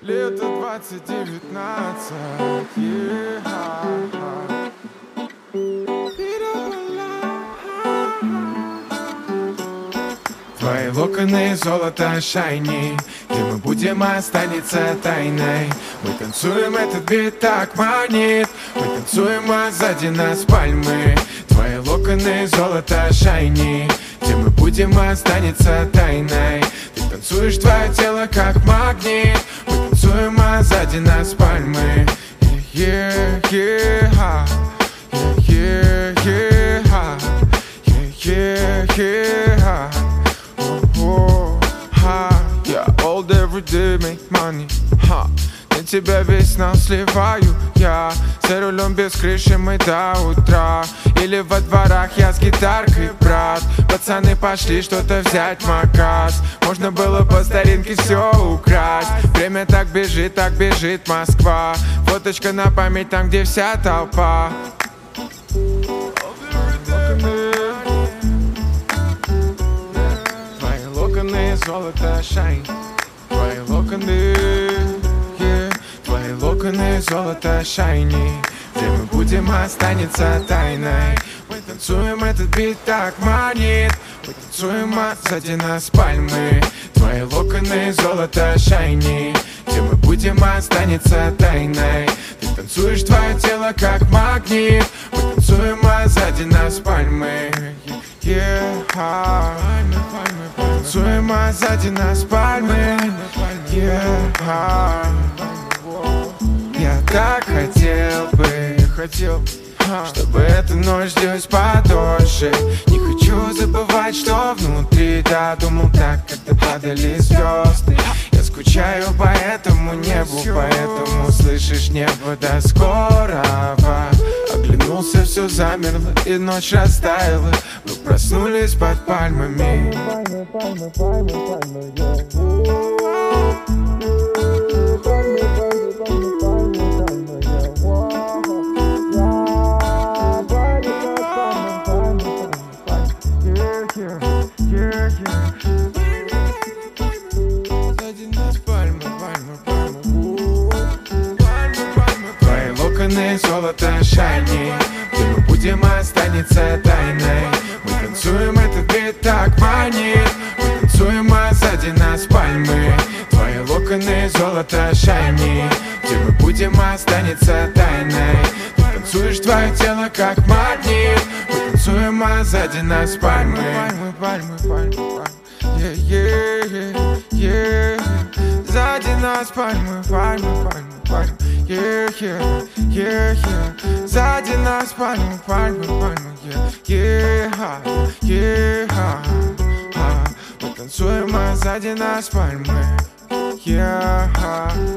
Лето 2019, Твои локоны золото шайни, где мы будем, останется тайной. Мы танцуем, этот бит так манит. Мы танцуем, а сзади нас пальмы. Твои локоны золото шайни, где мы будем, останется тайной. Ты танцуешь, твое тело как магнит. Мы танцуем, а сзади нас пальмы. Yeah, yeah, yeah, yeah, yeah, yeah, yeah, yeah. Я old every day, make money. На тебя весь нас сливаю я. За рулем без крыши мы до утра. Или во дворах я с гитаркой, брат. Пацаны пошли что-то взять макас. Можно было по старинке все украсть. Время так бежит Москва. Фоточка на память там, где вся толпа. Твои локоны золото шайн. Твои локоны, yeah. Твои локоны золото шайни. Где мы будем, останется тайной. Мы танцуем, этот бит так манит. Мы танцуем, а сзади нас пальмы. Твои локоны золото шайни. Где мы будем, останется тайной. Ты танцуешь, твое тело как магнит. Мы танцуем, а сзади нас пальмы. Yeah, танцуем, а сзади нас пальмы. Yeah, я так хотел бы, чтобы эта ночь длилась подольше. Не хочу забывать, что внутри. Да, думал так, когда падали звезды. Я скучаю по этому небу, поэтому слышишь небо до скорого. Оглянулся, все замерло, и ночь растаяла. Мы проснулись под пальмами. Твои локоны золото шайни. Где мы будем, останется тайной. Мы танцуем, этот бит так манит. Мы танцуем, а сзади нас пальмы. Твои локоны золото шайни. Где мы будем, останется тайной. Ты танцуешь, твое тело как магнит. Мы танцуем, а сзади нас пальмы. Yeah, yeah, yeah, yeah. Сзади нас пальмы. Yeah, yeah, yeah, yeah. Сзади нас пальмы. Yeah, yeah, yeah. Мы танцуем, а сзади нас пальмы. Yeah.